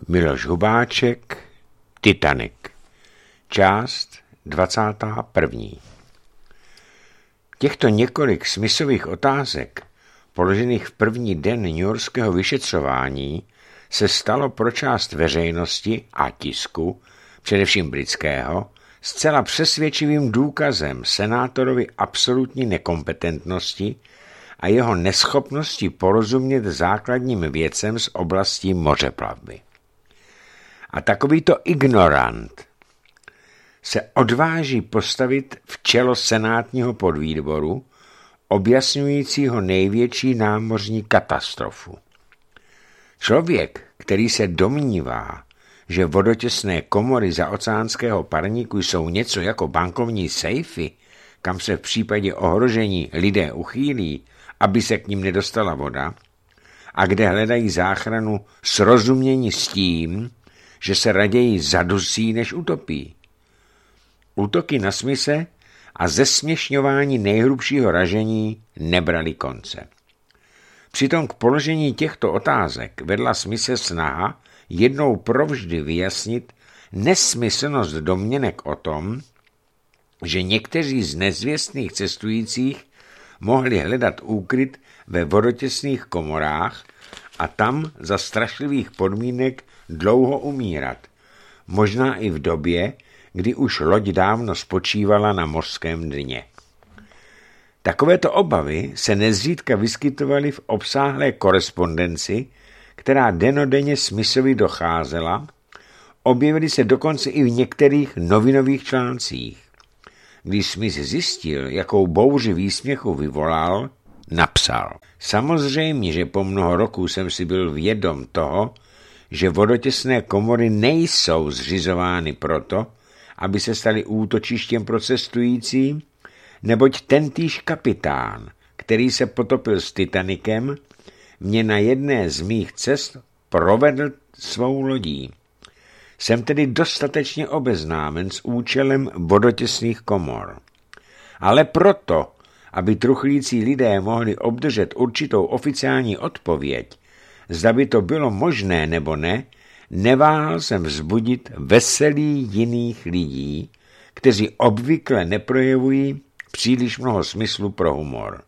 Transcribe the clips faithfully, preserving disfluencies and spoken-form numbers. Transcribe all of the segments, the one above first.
Miloš Hubáček, Titanic. Část dvacátá první. Těchto několik Smithových otázek, položených v první den newyorského vyšetřování, se stalo pro část veřejnosti a tisku, především britského, zcela přesvědčivým důkazem senátorovi absolutní nekompetentnosti a jeho neschopnosti porozumět základním věcem z oblasti mořeplavby. A takovýto ignorant se odváží postavit v čelo senátního podvýboru, objasňujícího největší námořní katastrofu. Člověk, který se domnívá, že vodotěsné komory zaoceánského parníku jsou něco jako bankovní sejfy, kam se v případě ohrožení lidé uchýlí, aby se k ním nedostala voda, a kde hledají záchranu srozumění s tím, že se raději zadusí, než utopí. Útoky na Smithe a zesměšňování nejhrubšího ražení nebrali konce. Přitom k položení těchto otázek vedla Smithe snaha jednou provždy vyjasnit nesmyslnost domněnek o tom, že někteří z nezvěstných cestujících mohli hledat úkryt ve vodotěsných komorách a tam za strašlivých podmínek dlouho umírat, možná i v době, kdy už loď dávno spočívala na mořském dně. Takovéto obavy se nezřídka vyskytovaly v obsáhlé korespondenci, která dennodenně Smithovi docházela, objevily se dokonce i v některých novinových článcích. Když Smith zjistil, jakou bouři výsměchu vyvolal, napsal: Samozřejmě, že po mnoho roků jsem si byl vědom toho, že vodotěsné komory nejsou zřizovány proto, aby se staly útočištěm pro cestující, neboť tentýž kapitán, který se potopil s Titanicem, mě na jedné z mých cest provedl svou lodí. Jsem tedy dostatečně obeznámen s účelem vodotěsných komor. Ale proto, aby truchlící lidé mohli obdržet určitou oficiální odpověď, zda by to bylo možné nebo ne, neváhal jsem vzbudit veselí jiných lidí, kteří obvykle neprojevují příliš mnoho smyslu pro humor.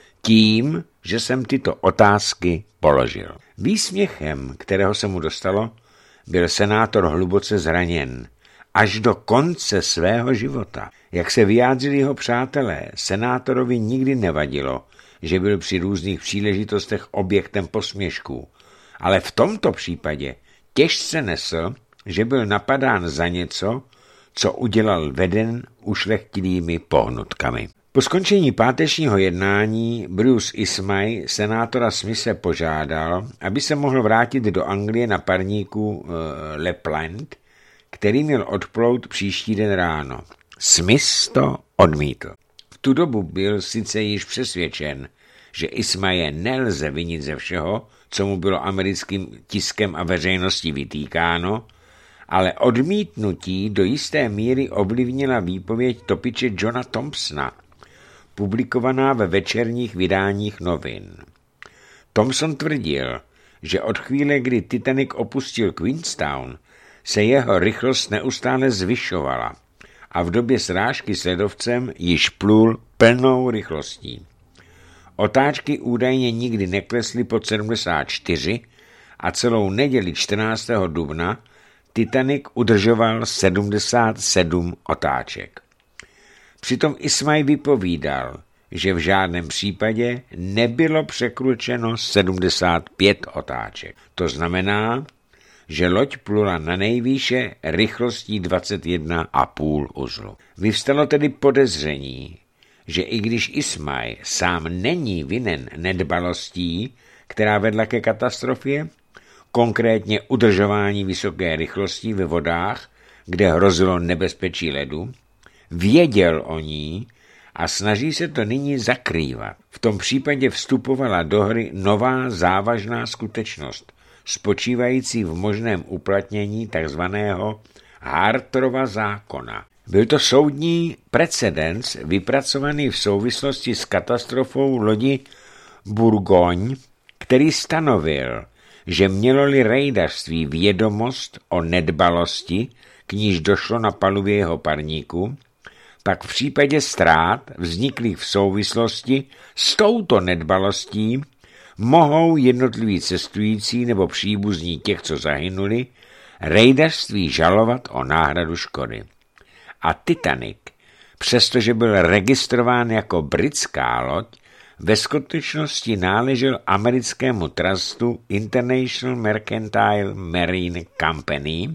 Tím, že jsem tyto otázky položil. Výsměchem, kterého se mu dostalo, byl senátor hluboce zraněn. Až do konce svého života. Jak se vyjádřili jeho přátelé, senátorovi nikdy nevadilo, že byl při různých příležitostech objektem posměšků. Ale v tomto případě těžce nesl, že byl napadán za něco, co udělal veden ušlechtilými pohnutkami. Po skončení pátečního jednání Bruce Ismay senátora Smithe požádal, aby se mohl vrátit do Anglie na parníku e, LePlante, který měl odplout příští den ráno. Smith to odmítl. V tu dobu byl sice již přesvědčen, že Ismaye nelze vinit ze všeho, co mu bylo americkým tiskem a veřejností vytýkáno, ale odmítnutí do jisté míry ovlivnila výpověď topiče Johna Thompsona, publikovaná ve večerních vydáních novin. Thompson tvrdil, že od chvíle, kdy Titanic opustil Queenstown, se jeho rychlost neustále zvyšovala a v době srážky s ledovcem již plul plnou rychlostí. Otáčky údajně nikdy neklesly pod sedmdesát čtyři a celou neděli čtrnáctého dubna Titanic udržoval sedmdesát sedm otáček. Přitom Ismay vypovídal, že v žádném případě nebylo překročeno sedmdesát pět otáček. To znamená, že loď plula na nejvýše rychlostí dvacet jedna a půl uzlu. Vyvstalo tedy podezření, že i když Ismay sám není vinen nedbalostí, která vedla ke katastrofě, konkrétně udržování vysoké rychlosti ve vodách, kde hrozilo nebezpečí ledu, věděl o ní a snaží se to nyní zakrývat. V tom případě vstupovala do hry nová závažná skutečnost, spočívající v možném uplatnění takzvaného Hartrova zákona. Byl to soudní precedens vypracovaný v souvislosti s katastrofou lodi Bourgogne, který stanovil, že mělo-li rejdařství vědomost o nedbalosti, k níž došlo na palubě jeho parníku, pak v případě ztrát vzniklých v souvislosti s touto nedbalostí mohou jednotliví cestující nebo příbuzní těch, co zahynuli, rejdařství žalovat o náhradu škody. A Titanic, přestože byl registrován jako britská loď, ve skutečnosti náležel americkému trustu International Mercantile Marine Company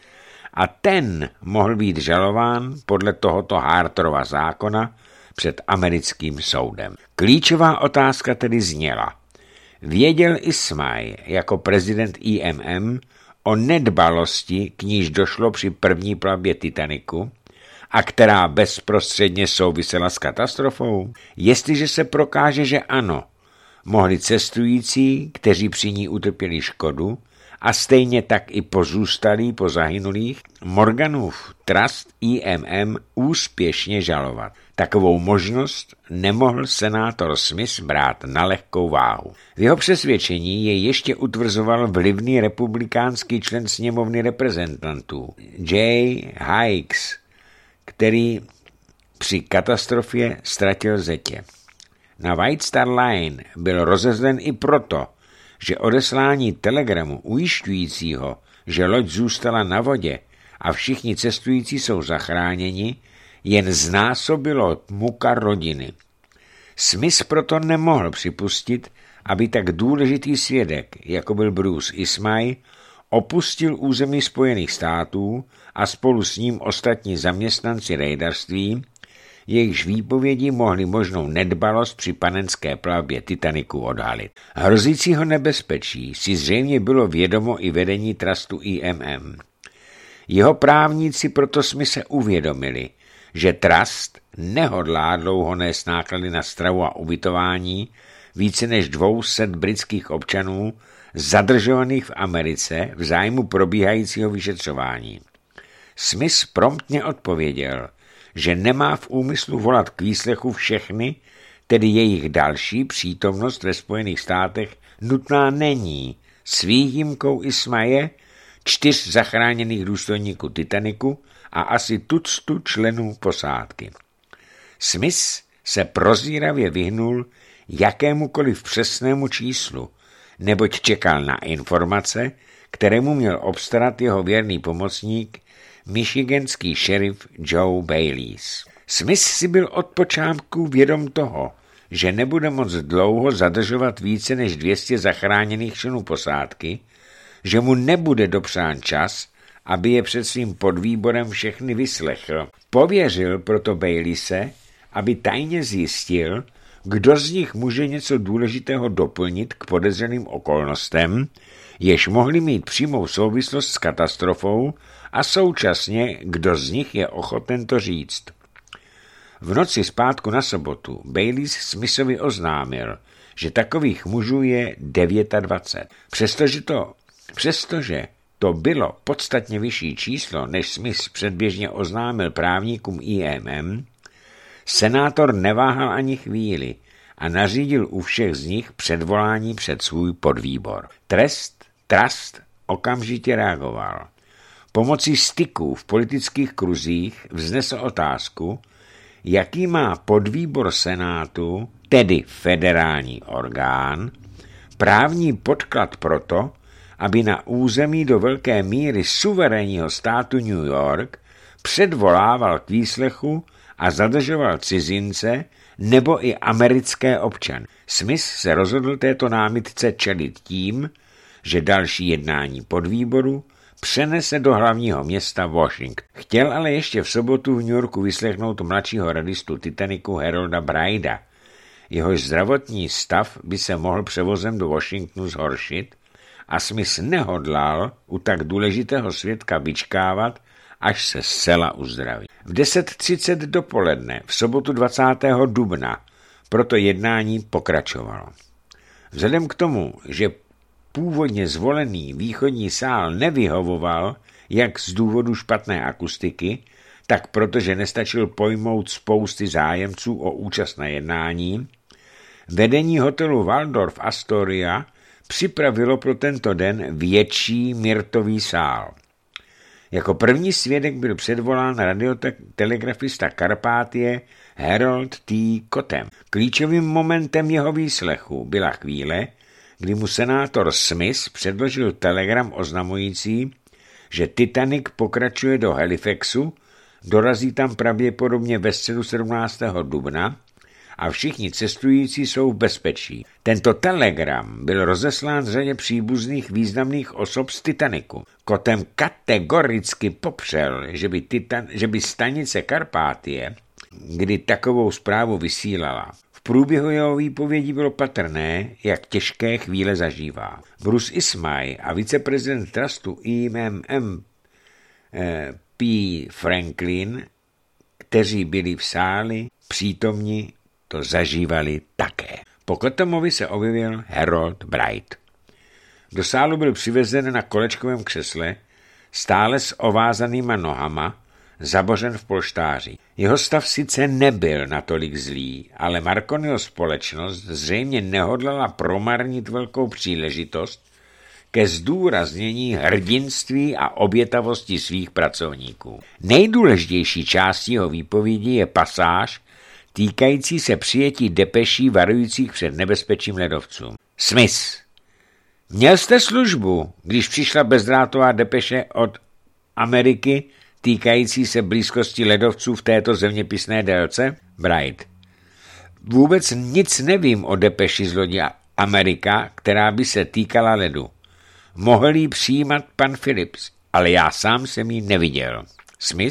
a ten mohl být žalován podle tohoto Harterova zákona před americkým soudem. Klíčová otázka tedy zněla: věděl Ismay jako prezident I M M o nedbalosti, k níž došlo při první plavbě Titaniku a která bezprostředně souvisela s katastrofou? Jestliže se prokáže, že ano, mohli cestující, kteří při ní utrpěli škodu, a stejně tak i pozůstalí po zahynulých, Morganův trust I M M úspěšně žalovat. Takovou možnost nemohl senátor Smith brát na lehkou váhu. V jeho přesvědčení jej ještě utvrzoval vlivný republikánský člen sněmovny reprezentantů J. Hicks, který při katastrofě ztratil zetě. Na White Star Line byl rozezlen i proto, že odeslání telegramu ujišťujícího, že loď zůstala na vodě a všichni cestující jsou zachráněni, jen znásobilo muka rodiny. Smith proto nemohl připustit, aby tak důležitý svědek, jako byl Bruce Ismay, opustil území Spojených států a spolu s ním ostatní zaměstnanci rejdařství, jejichž výpovědi mohly možnou nedbalost při panenské plavbě Titaniku odhalit. Hrozícího nebezpečí si zřejmě bylo vědomo i vedení trustu I M M. Jeho právníci proto jsme se uvědomili, že trust nehodlá dlouho nést náklady na stravu a ubytování více než dvou set britských občanů zadržovaných v Americe v zájmu probíhajícího vyšetřování. Smith promptně odpověděl, že nemá v úmyslu volat k výslechu všechny, tedy jejich další přítomnost ve Spojených státech nutná není, s výjimkou Ismaye, čtyř zachráněných důstojníků Titaniku a asi tuctu členů posádky. Smith se prozíravě vyhnul jakémukoliv přesnému číslu, neboť čekal na informace, které mu měl obstarat jeho věrný pomocník, michiganský šerif Joe Bayliss. Smith si byl od počátku vědom toho, že nebude moc dlouho zadržovat více než dvě stě zachráněných členů posádky, že mu nebude dopřán čas, aby je před svým podvýborem všechny vyslechl. Pověřil proto Baylisse, aby tajně zjistil, kdo z nich může něco důležitého doplnit k podezřelým okolnostem, jež mohli mít přímou souvislost s katastrofou, a současně, kdo z nich je ochoten to říct. V noci z pátku na sobotu Bayliss Smithovi oznámil, že takových mužů je dvacet devět. Přestože to, přestože to bylo podstatně vyšší číslo, než Smith předběžně oznámil právníkům I M M, senátor neváhal ani chvíli a nařídil u všech z nich předvolání před svůj podvýbor. Trest, trust okamžitě reagoval. Pomocí styků v politických kruzích vznesl otázku, jaký má podvýbor senátu, tedy federální orgán, právní podklad proto, aby na území do velké míry suverénního státu New York předvolával k výslechu a zadržoval cizince nebo i americké občany. Smith se rozhodl této námitce čelit tím, že další jednání podvýboru přenese do hlavního města Washington. Chtěl ale ještě v sobotu v New Yorku vyslechnout mladšího radistu Titaniku Harolda Bryda. Jehož zdravotní stav by se mohl převozem do Washingtonu zhoršit a Smith nehodlal u tak důležitého svědka vyčkávat, až se zcela uzdraví. V deset třicet dopoledne v sobotu dvacátého dubna proto jednání pokračovalo. Vzhledem k tomu, že původně zvolený východní sál nevyhovoval jak z důvodu špatné akustiky, tak protože nestačil pojmout spousty zájemců o účast na jednání, vedení hotelu Waldorf Astoria připravilo pro tento den větší myrtový sál. Jako první svědek byl předvolán radiotelegrafista Karpátie Harold T. Cottam. Klíčovým momentem jeho výslechu byla chvíle, kdy mu senátor Smith předložil telegram oznamující, že Titanic pokračuje do Halifaxu, dorazí tam pravděpodobně ve středu sedmnáctého dubna a všichni cestující jsou v bezpečí. Tento telegram byl rozeslán řadě příbuzných významných osob z Titaniku. Cottam kategoricky popřel, že by, Titan, že by stanice Karpátie kdy takovou zprávu vysílala. V průběhu jeho výpovědi bylo patrné, jak těžké chvíle zažívá. Bruce Ismay a viceprezident trustu I M M P Franklin, kteří byli v sáli přítomni, to zažívali také. Po Cottamovi se objevil Harold Bright. Do sálu byl přivezen na kolečkovém křesle, stále s ovázanýma nohama, zabořen v polštáři. Jeho stav sice nebyl natolik zlý, ale Marconiho společnost zřejmě nehodlala promarnit velkou příležitost ke zdůraznění hrdinství a obětavosti svých pracovníků. Nejdůležitější částí jeho výpovědi je pasáž týkající se přijetí depeší varujících před nebezpečím ledovcům. Smith. Měl jste službu, když přišla bezdrátová depeše od Ameriky týkající se blízkosti ledovců v této zeměpisné délce? Bright. Vůbec nic nevím o depeši z lodi Amerika, která by se týkala ledu. Mohl jí přijímat pan Phillips, ale já sám jsem ji neviděl. Smith.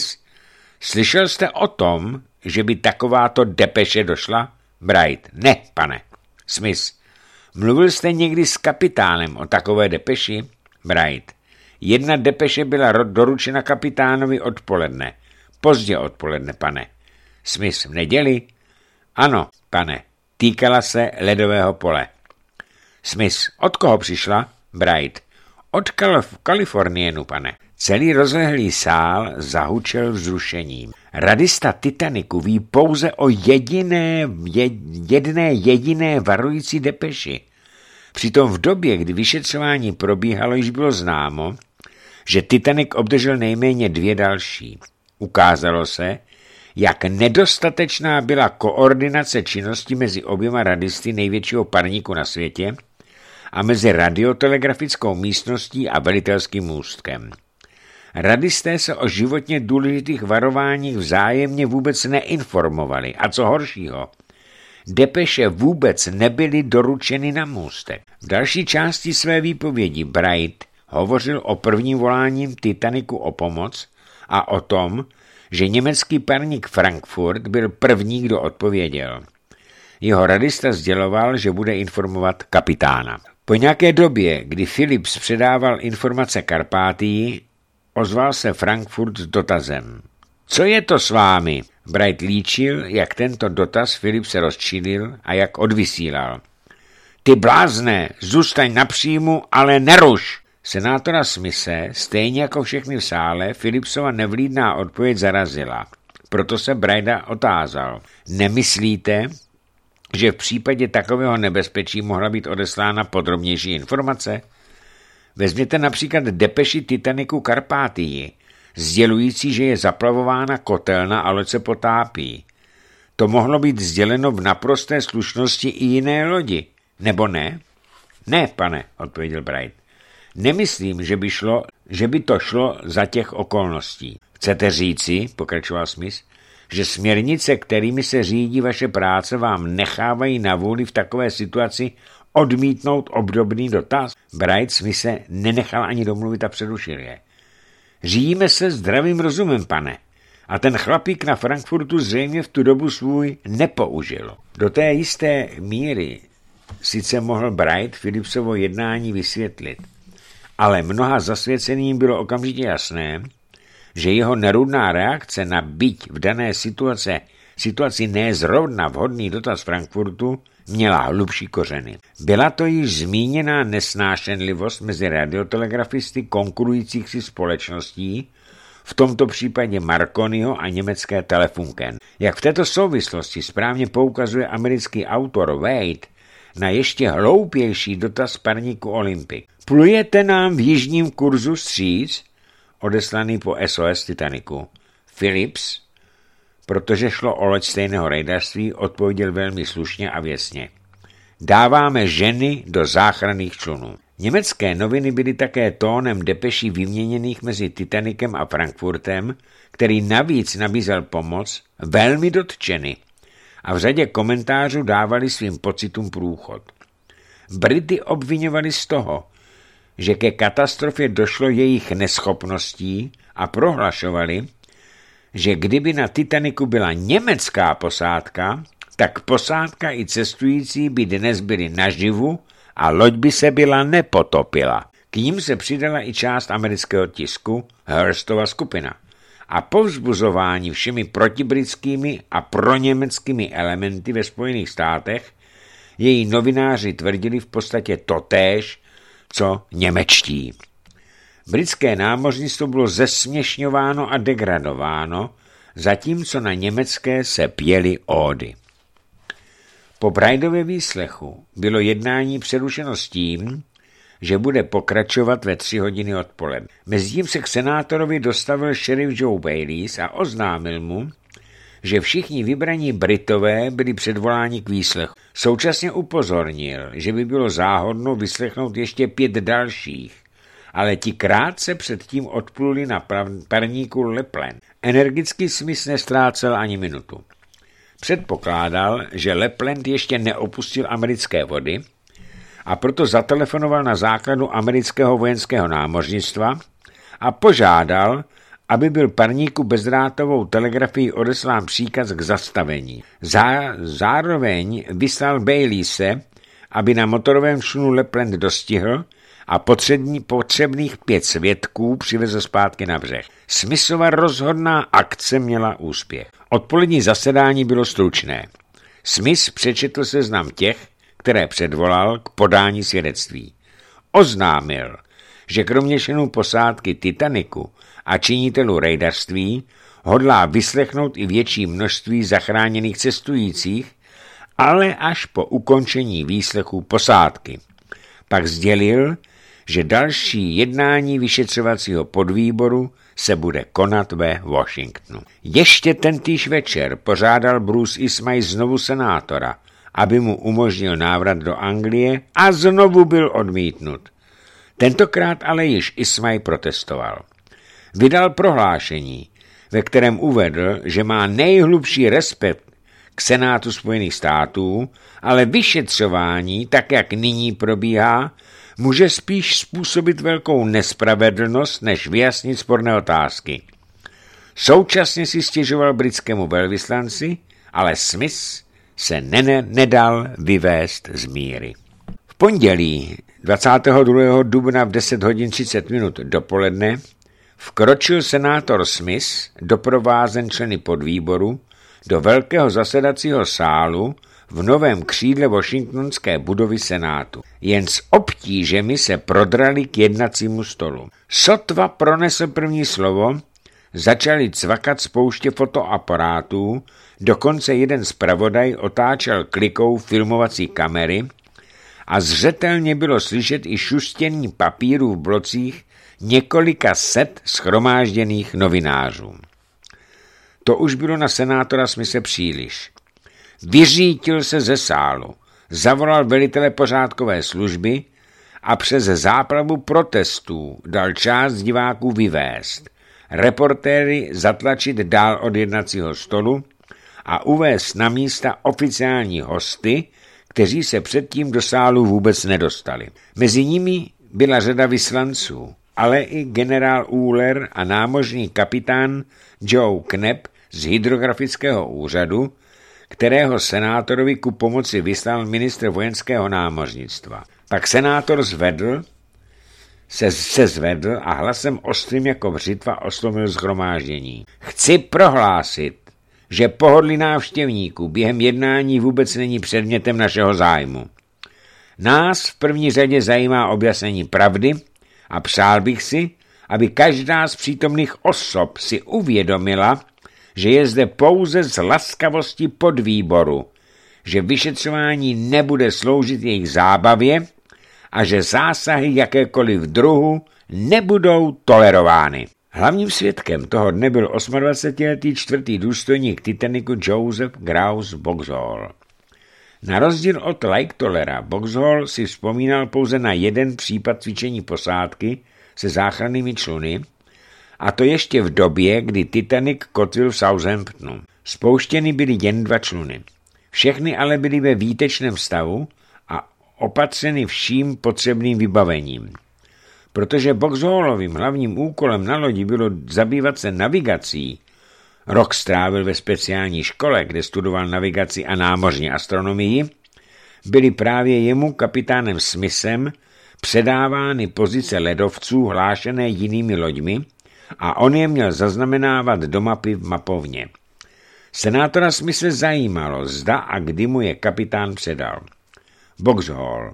Slyšel jste o tom, že by takováto depeše došla? Bright. Ne, pane. Smith. Mluvil jste někdy s kapitánem o takové depeši? Bright. Jedna depeše byla doručena kapitánovi odpoledne. Pozdě odpoledne, pane. Smith. V neděli? Ano, pane. Týkala se ledového pole. Smith. Od koho přišla? Bright. Od Kalif- Kalifornienu, pane. Celý rozlehlý sál zahučel vzrušením. Radista Titaniku ví pouze o jediné, jedné jediné varující depeši. Přitom v době, kdy vyšetřování probíhalo, již bylo známo, že Titanic obdržel nejméně dvě další. Ukázalo se, jak nedostatečná byla koordinace činnosti mezi oběma radisty největšího parníku na světě a mezi radiotelegrafickou místností a velitelským můstkem. Radisté se o životně důležitých varováních vzájemně vůbec neinformovali a co horšího, depeše vůbec nebyly doručeny na můstek. V další části své výpovědi Bright hovořil o prvním voláním Titaniku o pomoc a o tom, že německý parník Frankfurt byl první, kdo odpověděl. Jeho radista sděloval, že bude informovat kapitána. Po nějaké době, kdy Phillips předával informace Karpátii, ozval se Frankfurt s dotazem. Co je to s vámi? Bright líčil, jak tento dotaz Phillips se rozčilil a jak odvysílal. Ty blázne, zůstaň na příjmu, ale neruš! Senátora Smithe, stejně jako všechny v sále, Phillipsova nevlídná odpověď zarazila. Proto se Brighta otázal. Nemyslíte, že v případě takového nebezpečí mohla být odeslána podrobnější informace? Vezměte například depeši Titaniku Karpátii, sdělující, že je zaplavována kotelna a loď se potápí. To mohlo být sděleno v naprosté slušnosti i jiné lodi, nebo ne? Ne, pane, odpověděl Bright. Nemyslím, že by, šlo, že by to šlo za těch okolností. Chcete říci, pokračoval Smith, že směrnice, kterými se řídí vaše práce, vám nechávají na vůli v takové situaci odmítnout obdobný dotaz? Bright Smith se nenechal ani domluvit a přerušil je. Řídíme se zdravým rozumem, pane. A ten chlapík na Frankfurtu zřejmě v tu dobu svůj nepoužil. Do té jisté míry sice mohl Bright Phillipsovo jednání vysvětlit, ale mnoha zasvěceným bylo okamžitě jasné, že jeho nerudná reakce na byť v dané situace, situaci nezrovna vhodný dotaz Frankfurtu měla hlubší kořeny. Byla to již zmíněná nesnášenlivost mezi radiotelegrafisty konkurujících si společností, v tomto případě Marconiho a německé Telefunken. Jak v této souvislosti správně poukazuje americký autor Wade, na ještě hloupější dotaz parníku Olympic. Plujete nám v jižním kurzu vstříc? Odeslaný po S O S Titaniku. Phillips, protože šlo o loď stejného rejdařství, odpověděl velmi slušně a věcně. Dáváme ženy do záchranných člunů. Německé noviny byly také tónem depeší vyměněných mezi Titanikem a Frankfurtem, který navíc nabízel pomoc, velmi dotčeny a v řadě komentářů dávali svým pocitům průchod. Brity obviňovali z toho, že ke katastrofě došlo jejich neschopností a prohlašovali, že kdyby na Titaniku byla německá posádka, tak posádka i cestující by dnes byli naživu a loď by se byla nepotopila. K ním se přidala i část amerického tisku, Hearstova skupina. A povzbuzování všemi protibritskými a proněmeckými elementy ve Spojených státech její novináři tvrdili v podstatě totéž, co němečtí. Britské námořnictvo bylo zesměšňováno a degradováno, zatímco na německé se pěly ódy. Po Brydově výslechu bylo jednání přerušeno s tím, že bude pokračovat ve tři hodiny odpoledne. Mezitím se k senátorovi dostavil šerif Joe Bayliss a oznámil mu, že všichni vybraní Britové byli předvoláni k výslechu. Současně upozornil, že by bylo záhodno vyslechnout ještě pět dalších, ale ti krátce předtím odpluli na parníku Lepland. Energický Smith nestrácel ani minutu. Předpokládal, že Lepland ještě neopustil americké vody a proto zatelefonoval na základu amerického vojenského námořnictva a požádal, aby byl parníku bezdrátovou telegrafií odeslán příkaz k zastavení. Zá, zároveň vyslal Baylise, aby na motorovém člunu Lepland dostihl a potřební, potřebných pět svědků přivezl zpátky na břeh. Smithova rozhodná akce měla úspěch. Odpolední zasedání bylo stručné. Smith přečetl seznam těch, které předvolal k podání svědectví. Oznámil, že kromě členů posádky Titaniku a činitelů rejdařství hodlá vyslechnout i větší množství zachráněných cestujících, ale až po ukončení výslechu posádky. Pak sdělil, že další jednání vyšetřovacího podvýboru se bude konat ve Washingtonu. Ještě tentýž večer požádal Bruce Ismay znovu senátora, aby mu umožnil návrat do Anglie a znovu byl odmítnut. Tentokrát ale již Ismay protestoval. Vydal prohlášení, ve kterém uvedl, že má nejhlubší respekt k Senátu Spojených států, ale vyšetřování, tak jak nyní probíhá, může spíš způsobit velkou nespravedlnost, než vyjasnit sporné otázky. Současně si stěžoval britskému velvyslanci, ale Smith se ne- nedal vyvést z míry. V pondělí dvacátého druhého dubna v deset hodin třicet minut dopoledne vkročil senátor Smith, doprovázen členy podvýboru, do velkého zasedacího sálu v novém křídle washingtonské budovy senátu. Jen s obtížemi se prodrali k jednacímu stolu. Sotva pronesl první slovo, začali cvakat z pouště fotoaparátů, dokonce jeden zpravodaj otáčel klikou filmovací kamery a zřetelně bylo slyšet i šustění papírů v blocích několika set shromážděných novinářů. To už bylo na senátora Smithe příliš. Vyřítil se ze sálu, zavolal velitele pořádkové služby a přes záplavu protestů dal část diváků vyvést, reportéry zatlačit dál od jednacího stolu a uvést na místa oficiální hosty, kteří se předtím do sálu vůbec nedostali. Mezi nimi byla řada vyslanců, ale i generál Uhler a námořní kapitán Joe Knepp z hydrografického úřadu, kterého senátorovi ku pomoci vyslal ministr vojenského námořnictva. Pak senátor zvedl, se, se zvedl a hlasem ostrým jako břitva oslovil shromáždění. Chci prohlásit, že pohodlí návštěvníků během jednání vůbec není předmětem našeho zájmu. Nás v první řadě zajímá objasnění pravdy a přál bych si, aby každá z přítomných osob si uvědomila, že je zde pouze z laskavosti podvýboru, že vyšetřování nebude sloužit jejich zábavě a že zásahy jakékoliv druhu nebudou tolerovány. Hlavním svědkem toho dne byl osmadvacetiletý čtvrtý důstojník Titaniku Joseph Graus Boxhall. Na rozdíl od Lightollera Boxhall si vzpomínal pouze na jeden případ cvičení posádky se záchrannými čluny, a to ještě v době, kdy Titanic kotvil v Southamptonu. Spouštěny byly jen dva čluny. Všechny ale byly ve výtečném stavu a opatřeny vším potřebným vybavením. Protože Boxhallovým hlavním úkolem na lodi bylo zabývat se navigací, rok strávil ve speciální škole, kde studoval navigaci a námořní astronomii, byly právě jemu kapitánem Smithem předávány pozice ledovců hlášené jinými loďmi a on je měl zaznamenávat do mapy v mapovně. Senátora Smithe zajímalo, zda a kdy mu je kapitán předal. Boxhall.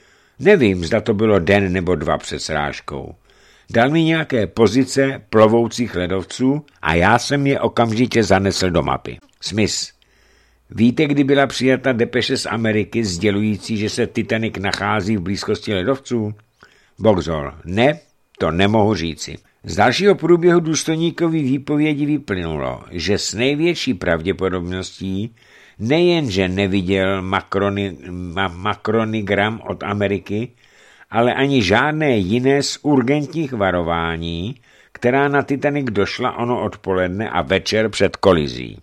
Nevím, zda to bylo den nebo dva před srážkou. Dal mi nějaké pozice plovoucích ledovců a já jsem je okamžitě zanesl do mapy. Smith. Víte, kdy byla přijata depeše z Ameriky sdělující, že se Titanic nachází v blízkosti ledovců? Boxhall. Ne, to nemohu říci. Z dalšího průběhu důstojníkový výpovědi vyplynulo, že s největší pravděpodobností nejenže neviděl makrony, ma, makronigram od Ameriky, ale ani žádné jiné z urgentních varování, která na Titanic došla ono odpoledne a večer před kolizí.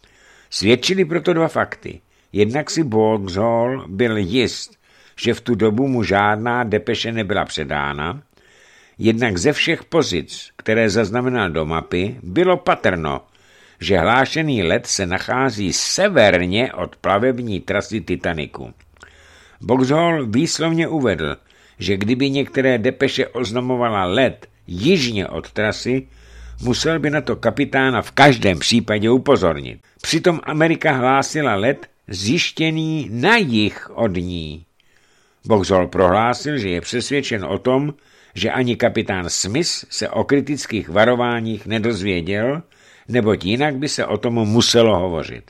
Svědčili proto dva fakty. Jednak si Boxhall byl jist, že v tu dobu mu žádná depeše nebyla předána, jednak ze všech pozic, které zaznamenal do mapy, bylo patrno, že hlášený led se nachází severně od plavební trasy Titaniku. Boxhall výslovně uvedl, že kdyby některé depeše oznamovala led jižně od trasy, musel by na to kapitána v každém případě upozornit. Přitom Amerika hlásila led zjištěný na jih od ní. Boxhall prohlásil, že je přesvědčen o tom, že ani kapitán Smith se o kritických varováních nedozvěděl, neboť jinak by se o tom muselo hovořit.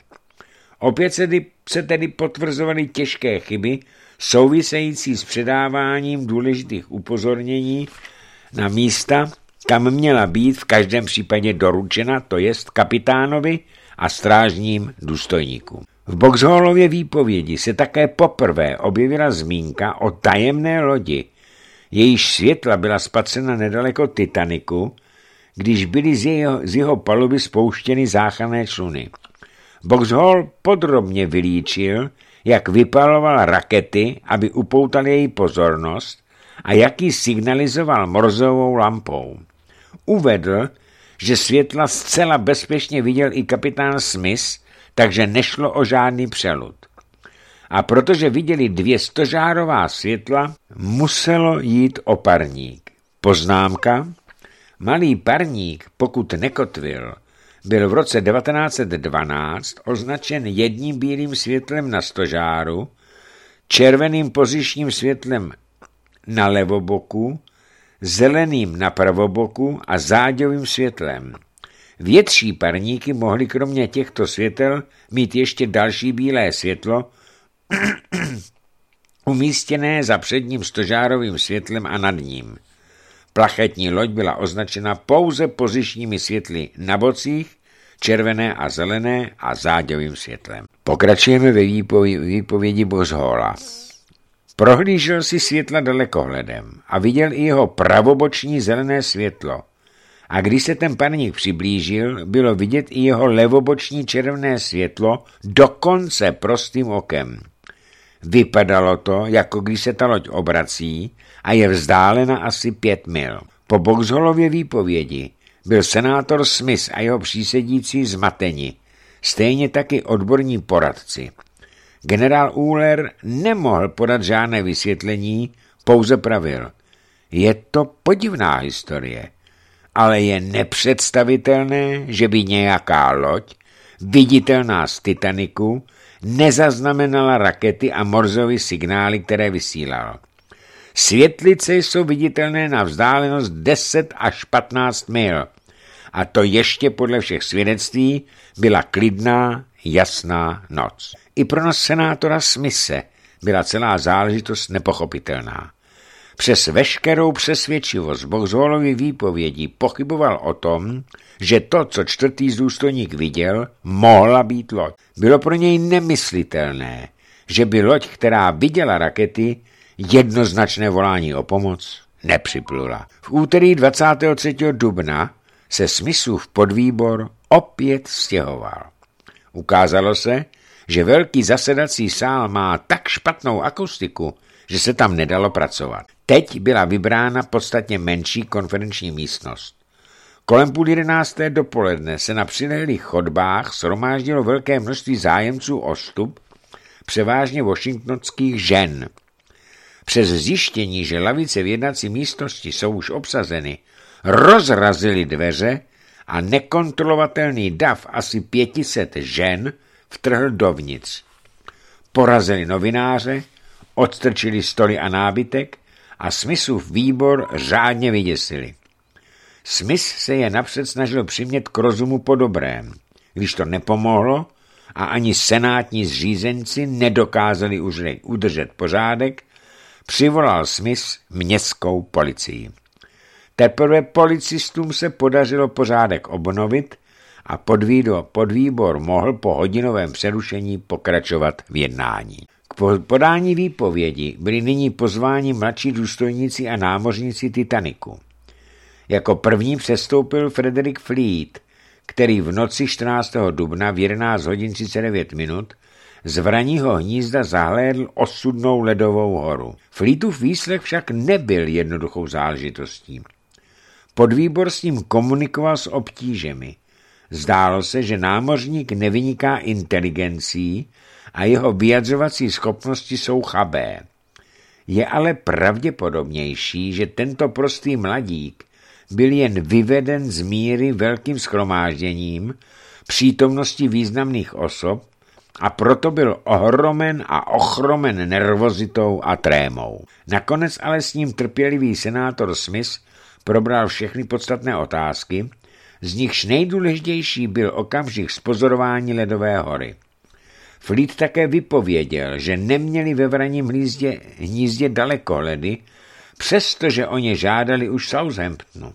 Opět se tedy potvrzovaly těžké chyby související s předáváním důležitých upozornění na místa, kam měla být v každém případě doručena, to jest kapitánovi a strážním důstojníkům. V Boxhallově výpovědi se také poprvé objevila zmínka o tajemné lodi, jejíž světla byla spatřena nedaleko Titaniku, když byly z jeho, z jeho paluby spouštěny záchranné čluny. Boxhall podrobně vylíčil, jak vypaloval rakety, aby upoutal její pozornost a jak ji signalizoval morzovou lampou. Uvedl, že světla zcela bezpečně viděl i kapitán Smith, takže nešlo o žádný přelud. A protože viděli dvě stožárová světla, muselo jít o parník. Poznámka. Malý parník, pokud nekotvil, byl v roce devatenáct set dvanáct označen jedním bílým světlem na stožáru, červeným pozičním světlem na levoboku, zeleným na pravoboku a záďovým světlem. Větší parníky mohly kromě těchto světel mít ještě další bílé světlo, umístěné za předním stožárovým světlem a nad ním. Plachetní loď byla označena pouze pozičními světly na bocích, červené a zelené a záďovým světlem. Pokračujeme ve výpovědi Boxhalla. Prohlížel si světla dalekohledem a viděl i jeho pravoboční zelené světlo. A když se ten parník přiblížil, bylo vidět i jeho levoboční červené světlo dokonce prostým okem. Vypadalo to, jako když se ta loď obrací a je vzdálena asi pět mil. Po Boxhallově výpovědi byl senátor Smith a jeho přísedící zmateni, stejně taky odborní poradci. Generál Uller nemohl podat žádné vysvětlení, pouze pravil. Je to podivná historie, ale je nepředstavitelné, že by nějaká loď, viditelná z Titaniku, nezaznamenala rakety a morzové signály, které vysílal. Světlice jsou viditelné na vzdálenost deset až patnáct mil. A to ještě podle všech svědectví byla klidná jasná noc. I pro nás senátora Smise byla celá záležitost nepochopitelná. Přes veškerou přesvědčivost Boxhallovy výpovědi pochyboval o tom, že to, co čtvrtý důstojník viděl, mohla být loď. Bylo pro něj nemyslitelné, že by loď, která viděla rakety, jednoznačné volání o pomoc nepřiplula. V úterý dvacátého třetího dubna se Smithův podvýbor opět stěhoval. Ukázalo se, že velký zasedací sál má tak špatnou akustiku, že se tam nedalo pracovat. Teď byla vybrána podstatně menší konferenční místnost. Kolem půl jedenácté dopoledne se na přilehlých chodbách shromáždilo velké množství zájemců o vstup, převážně washingtonských žen. Přes zjištění, že lavice v jednací místnosti jsou už obsazeny, rozrazili dveře a nekontrolovatelný dav asi pětiset žen vtrhl dovnitř. Porazili novináře, odstrčili stoly a nábytek a Smithův výbor řádně vyděsili. Smith se je napřed snažil přimět k rozumu po dobrém. Když to nepomohlo a ani senátní zřízenci nedokázali už udržet pořádek, přivolal Smith městskou policii. Teprve policistům se podařilo pořádek obnovit a podvýbor mohl po hodinovém přerušení pokračovat v jednání. K podání výpovědi byli nyní pozváni mladší důstojníci a námořníci Titaniku. Jako první přestoupil Frederick Fleet, který v noci čtrnáctého dubna v jedenáct hodin třicet devět minut z vraního hnízda zahlédl osudnou ledovou horu. Fleetův výslech však nebyl jednoduchou záležitostí. Podvýbor s ním komunikoval s obtížemi. Zdálo se, že námořník nevyniká inteligencí a jeho vyjadřovací schopnosti jsou chabé. Je ale pravděpodobnější, že tento prostý mladík byl jen vyveden z míry velkým shromážděním, přítomností významných osob a proto byl ohromen a ochromen nervozitou a trémou. Nakonec ale s ním trpělivý senátor Smith probral všechny podstatné otázky, z nichž nejdůležitější byl okamžik zpozorování ledové hory. Fleet také vypověděl, že neměli ve vraním hnízdě, hnízdě dalekohledy, přestože o ně žádali už Southamptonu.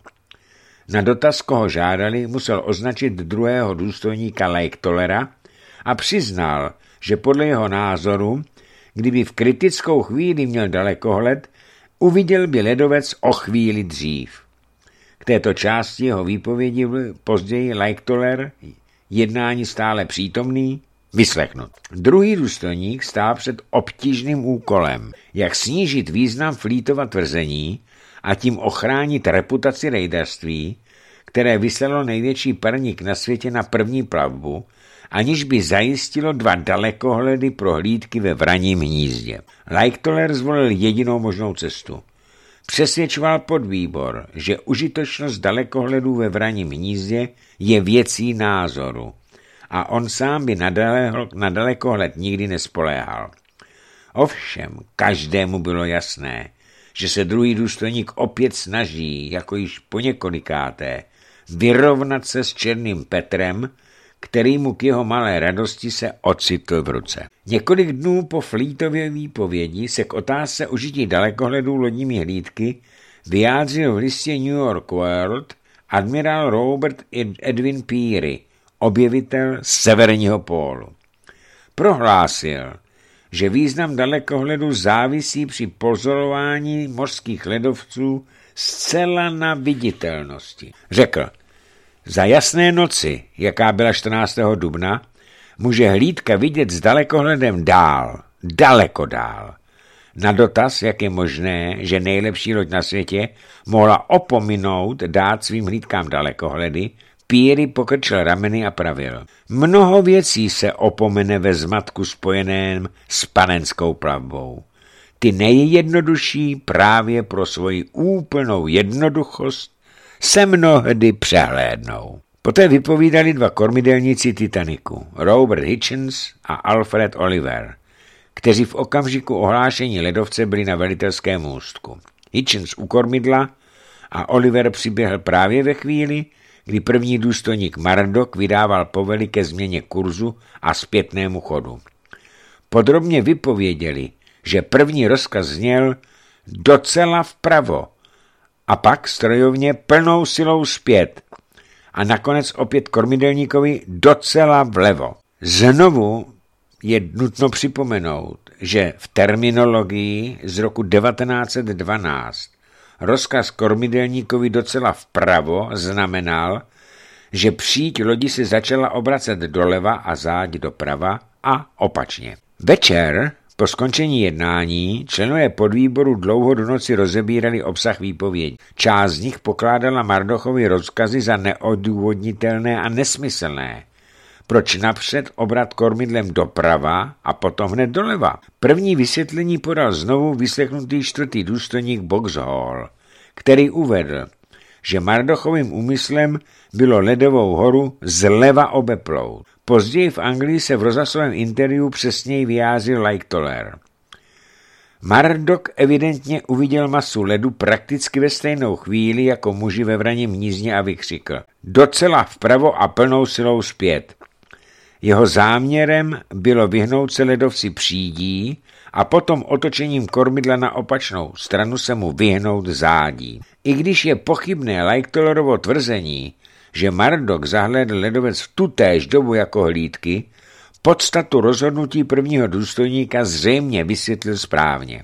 Na dotaz, koho žádali, musel označit druhého důstojníka Leichtolera a přiznal, že podle jeho názoru, kdyby v kritickou chvíli měl dalekohled, uviděl by ledovec o chvíli dřív. K této části jeho výpovědi byl později Leichtoler, jednání stále přítomný, vyslechnut. Druhý důstojník stál před obtížným úkolem, jak snížit význam Fleetova tvrzení a tím ochránit reputaci rejdarství, které vyslalo největší parník na světě na první plavbu, aniž by zajistilo dva dalekohledy pro hlídky ve vraním hnízdě. Leichtoler zvolil jedinou možnou cestu. Přesvědčoval podvýbor, že užitočnost dalekohledů ve vraním hnízdě je věcí názoru a on sám by na dalekohled nikdy nespoléhal. Ovšem, každému bylo jasné, že se druhý důstojník opět snaží, jako již poněkolikáté, vyrovnat se s Černým Petrem, který mu k jeho malé radosti se ocitl v ruce. Několik dnů po Fleetově výpovědi se k otázce užití dalekohledů lodními hlídky vyjádřil v listě New York World admirál Robert Edwin Peary, objevitel severního pólu. Prohlásil, že význam dalekohledu závisí při pozorování mořských ledovců zcela na viditelnosti. Řekl, za jasné noci, jaká byla čtrnáctého dubna, může hlídka vidět s dalekohledem dál, daleko dál. Na dotaz, jak je možné, že nejlepší loď na světě mohla opominout dát svým hlídkám dalekohledy, Peary pokrčil rameny a pravil. Mnoho věcí se opomene ve zmatku spojeném s panenskou plavbou. Ty nejjednodušší právě pro svoji úplnou jednoduchost se mnohdy přehlédnou. Poté vypovídali dva kormidelníci Titaniku, Robert Hitchens a Alfred Oliver, kteří v okamžiku ohlášení ledovce byli na velitelském můstku. Hitchens u kormidla a Oliver přiběhl právě ve chvíli, kdy první důstojník Murdoch vydával povely ke změně kurzu a zpětnému chodu. Podrobně vypověděli, že první rozkaz zněl docela vpravo a pak strojovně plnou silou zpět a nakonec opět kormidelníkovi docela vlevo. Znovu je nutno připomenout, že v terminologii z roku devatenáct set dvanáct rozkaz kormidelníkovi docela vpravo znamenal, že příď lodi se začala obracet doleva a záď doprava a opačně. Večer po skončení jednání členové podvýboru dlouho do noci rozebírali obsah výpovědi. Část z nich pokládala Murdochovi rozkazy za neodůvodnitelné a nesmyslné. Proč napřed obrat kormidlem doprava a potom hned doleva? První vysvětlení podal znovu vyslechnutý čtvrtý důstojník Boxhall, který uvedl, že Murdochovým úmyslem bylo ledovou horu zleva obeplout. Později v Anglii se v rozhlasovém interview přesněji vyjádřil Lightoller. Murdoch evidentně uviděl masu ledu prakticky ve stejnou chvíli jako muži ve vraním hnízdě a vykřikl docela vpravo a plnou silou zpět. Jeho záměrem bylo vyhnout se ledovci přídí a potom otočením kormidla na opačnou stranu se mu vyhnout zádí. I když je pochybné Lightollerovo tvrzení, že Murdoch zahlédl ledovec v tutéž dobu jako hlídky, podstatu rozhodnutí prvního důstojníka zřejmě vysvětlil správně.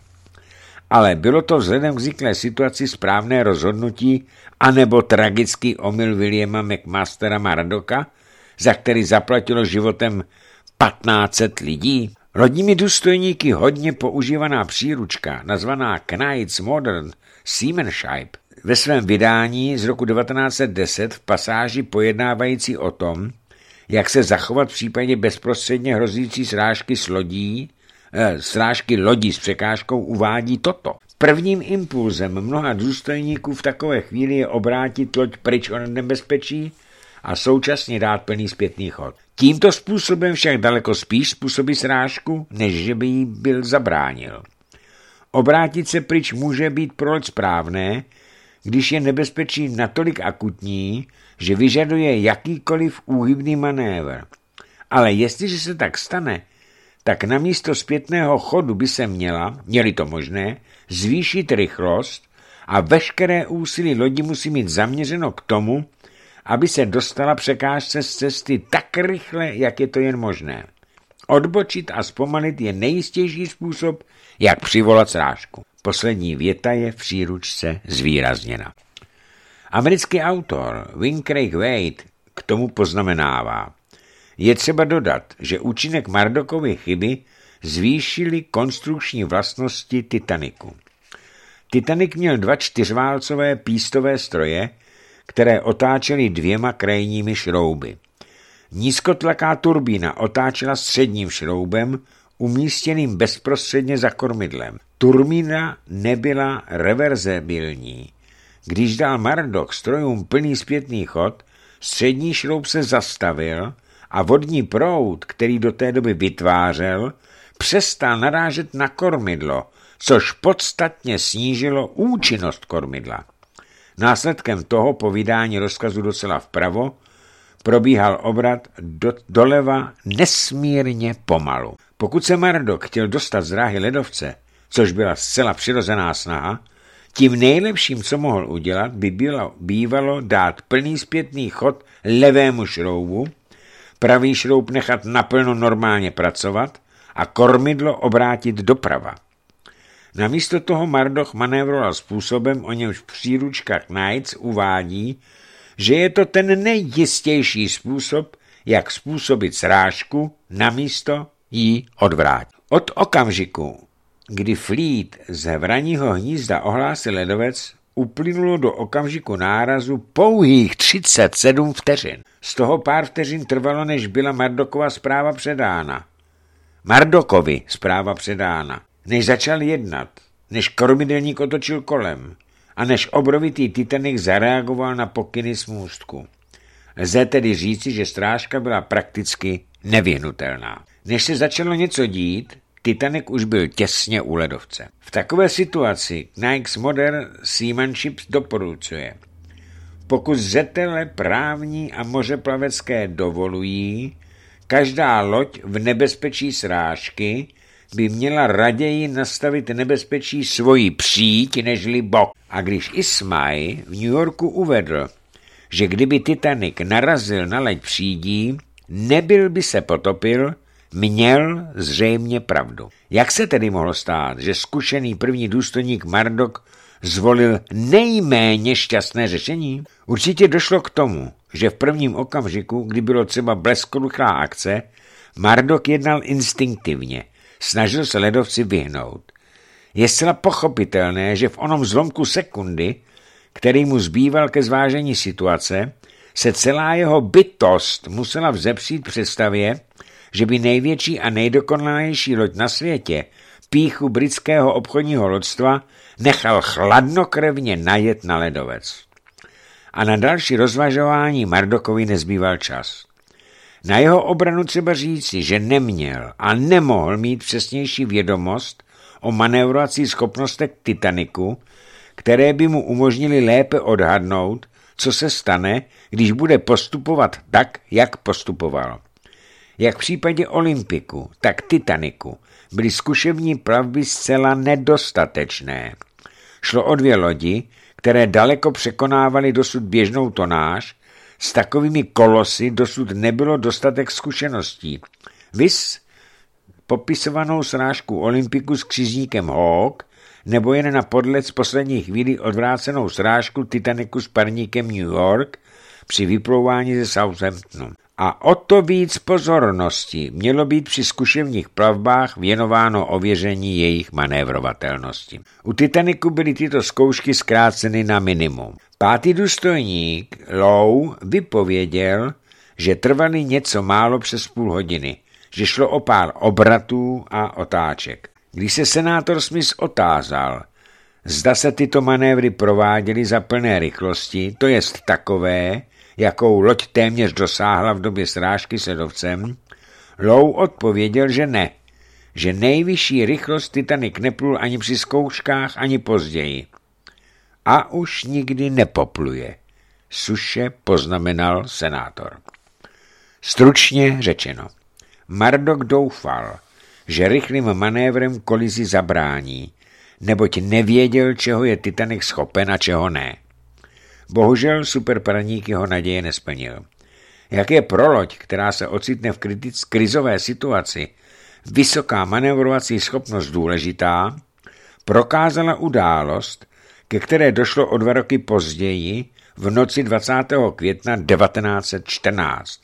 Ale bylo to vzhledem k vzniklé situaci správné rozhodnutí anebo tragický omyl Williama McMastera Murdocha, za který zaplatilo životem patnáct set lidí? Lodními důstojníky hodně používaná příručka, nazvaná Knight's Modern Seamanship, ve svém vydání z roku devatenáct set deset v pasáži pojednávající o tom, jak se zachovat v případě bezprostředně hrozící srážky s lodí, eh, srážky lodí s překážkou uvádí toto. Prvním impulzem mnoha důstojníků v takové chvíli je obrátit loď pryč od nebezpečí a současně dát plný zpětný chod. Tímto způsobem však daleko spíš způsobí srážku, než že by jí byl zabránil. Obrátit se pryč může být pro loď správné, když je nebezpečí natolik akutní, že vyžaduje jakýkoliv úhybný manévr. Ale jestliže se tak stane, tak namísto zpětného chodu by se měla, měli to možné, zvýšit rychlost a veškeré úsilí lodi musí mít zaměřeno k tomu, aby se dostala překážce z cesty tak rychle, jak je to jen možné. Odbočit a zpomalit je nejistější způsob, jak přivolat srážku. Poslední věta je v příručce zvýrazněna. Americký autor Win Craig Wade k tomu poznamenává. Je třeba dodat, že účinek Murdochovy chyby zvýšily konstrukční vlastnosti Titaniku. Titanic měl dva čtyřválcové pístové stroje, které otáčely dvěma krajními šrouby. Nízkotlaká turbína otáčela středním šroubem, umístěným bezprostředně za kormidlem. Turbína nebyla reverzibilní. Když dal Murdoch strojům plný zpětný chod, střední šroub se zastavil a vodní proud, který do té doby vytvářel, přestal narážet na kormidlo, což podstatně snížilo účinnost kormidla. Následkem toho po vydání rozkazu docela vpravo probíhal obrat do, doleva nesmírně pomalu. Pokud se Murdoch chtěl dostat z dráhy ledovce, což byla zcela přirozená snaha, tím nejlepším, co mohl udělat, by bylo, bývalo dát plný zpětný chod levému šroubu, pravý šroub nechat naplno normálně pracovat a kormidlo obrátit doprava. Namísto toho Murdoch manévroval způsobem, o němž příručka Knights uvádí, že je to ten nejjistější způsob, jak způsobit srážku, namísto jí odvrátit. Od okamžiku, kdy Fleet z vraního hnízda ohlásil ledovec, uplynulo do okamžiku nárazu pouhých třicet sedm vteřin. Z toho pár vteřin trvalo, než byla Murdochova zpráva předána. Murdochovi zpráva předána. Než začal jednat, než kormidelník otočil kolem a než obrovitý Titanic zareagoval na pokyny z můstku. Lze tedy říci, že strážka byla prakticky nevyhnutelná. Než se začalo něco dít, Titanic už byl těsně u ledovce. V takové situaci Knight's Modern Seamanship doporučuje Pokud zřetele právní a mořeplavecké dovolují, každá loď v nebezpečí srážky by měla raději nastavit nebezpečí svoji příď nežli bok. A když Ismay v New Yorku uvedl, že kdyby Titanic narazil na leď přídí, nebyl by se potopil, měl zřejmě pravdu. Jak se tedy mohlo stát, že zkušený první důstojník Murdoch zvolil nejméně šťastné řešení? Určitě došlo k tomu, že v prvním okamžiku, kdy bylo třeba bleskuruchlá akce, Murdoch jednal instinktivně, snažil se ledovci vyhnout. Je zcela pochopitelné, že v onom zlomku sekundy, který mu zbýval ke zvážení situace, se celá jeho bytost musela vzepřít představě, že by největší a nejdokonalejší loď na světě, pýchu britského obchodního loďstva, nechal chladnokrevně najet na ledovec. A na další rozvažování Murdochovi nezbýval čas. Na jeho obranu třeba říci, že neměl a nemohl mít přesnější vědomost o manévrovací schopnostech Titaniku, které by mu umožnili lépe odhadnout, co se stane, když bude postupovat tak, jak postupoval. Jak v případě Olympiku, tak Titaniku byly zkušební plavby zcela nedostatečné. Šlo o dvě lodi, které daleko překonávaly dosud běžnou tonáž, s takovými kolosy dosud nebylo dostatek zkušeností. Vys popisovanou srážku Olympiku s křižníkem Hawk, nebo jen na podlec poslední chvíli odvrácenou srážku Titaniku s parníkem New York při vyplouvání ze Southamptonu. A o to víc pozornosti mělo být při zkušebních plavbách věnováno ověření jejich manévrovatelnosti. U Titaniku byly tyto zkoušky zkráceny na minimum. Pátý důstojník Low vypověděl, že trvaly něco málo přes půl hodiny, že šlo o pár obratů a otáček. Když se senátor Smith otázal, zda se tyto manévry prováděly za plné rychlosti, to jest takové, jakou loď téměř dosáhla v době srážky s ledovcem, Low odpověděl, že ne, že nejvyšší rychlost Titanic neplul ani při zkouškách, ani později. A už nikdy nepopluje, suše poznamenal senátor. Stručně řečeno, Murdoch doufal, že rychlým manévrem kolizi zabrání, neboť nevěděl, čeho je Titanic schopen a čeho ne. Bohužel superparník jeho naděje nesplnil. Jak je pro loď, která se ocitne v kritic, krizové situaci, vysoká manévrovací schopnost důležitá, prokázala událost, ke které došlo o dva roky později, v noci dvacátého května devatenáct set čtrnáct.